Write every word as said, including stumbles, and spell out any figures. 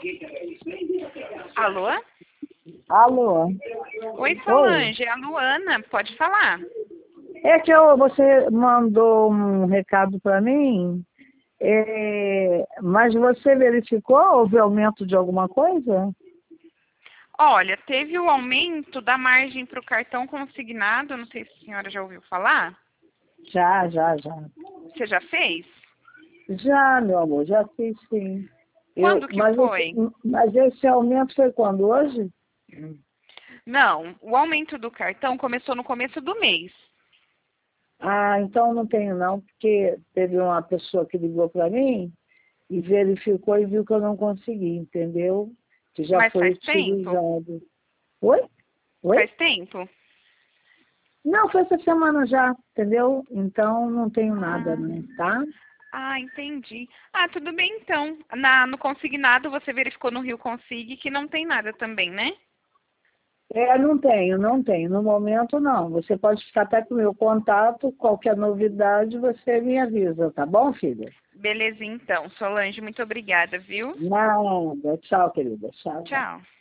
Alô? Alô? Oi, Solange, é a Luana, pode falar. É que eu, você mandou um recado para mim, é, mas você verificou? Houve aumento de alguma coisa? Olha, teve o aumento da margem para o cartão consignado, não sei se a senhora já ouviu falar. Já, já, já. Você já fez? Já, meu amor, já fiz sim. Eu, Quando que mas, esse, foi? mas esse aumento foi quando? Hoje? Não, o aumento do cartão começou no começo do mês. Ah, então não tenho não, porque teve uma pessoa que ligou para mim e verificou e viu que eu não consegui, entendeu? Que já Mas foi faz tempo? utilizado. Oi? Oi? Faz tempo? Não, foi essa semana já, entendeu? Então não tenho nada, Ah, não, tá? ah, entendi. Ah, tudo bem então. Na, no consignado você verificou no Rio Consig que não tem nada também, né? É, não tenho, não tenho. No momento, não. Você pode ficar até com o meu contato. Qualquer novidade, você me avisa, tá bom, filha? Beleza então. Solange, muito obrigada, viu? Nada. Tchau, querida. Tchau, tchau. Tchau.